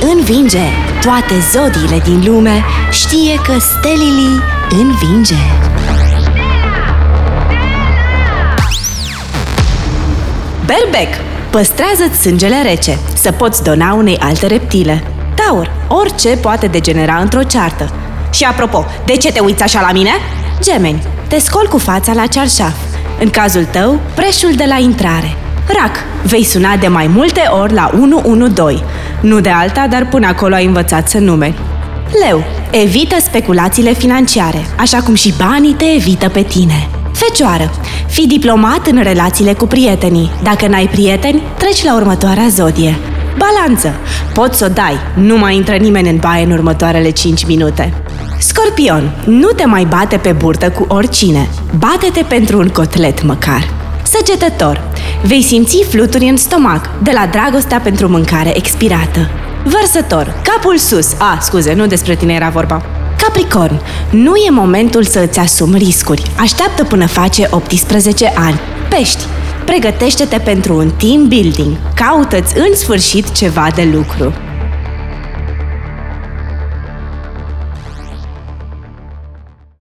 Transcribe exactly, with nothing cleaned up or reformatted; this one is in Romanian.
învinge. Toate zodiile din lume știe că Stelili învinge. Berbec, păstrează-ți sângele rece, să poți dona unei alte reptile. Taur, orice poate degenera într-o ceartă. Și apropo, de ce te uiți așa la mine? Gemeni, te scoli cu fața la cearșaf. În cazul tău, preșul de la intrare. Rac, vei suna de mai multe ori la unu unu doi. Nu de alta, dar până acolo ai învățat să numeri. Leu, evită speculațiile financiare, așa cum și banii te evită pe tine. Fecioară, fii diplomat în relațiile cu prietenii. Dacă n-ai prieteni, treci la următoarea zodie. Balanță, poți să o dai, nu mai intră nimeni în baie în următoarele cinci minute. Scorpion, nu te mai bate pe burtă cu oricine. Bate-te pentru un cotlet măcar. Săgetător, vei simți fluturi în stomac de la dragostea pentru mâncare expirată. Vărsător, capul sus. A, scuze, nu despre tine era vorba. Capricorn, nu e momentul să îți asumi riscuri. Așteaptă până face optsprezece ani. Pești, pregătește-te pentru un team building. Caută-ți în sfârșit ceva de lucru.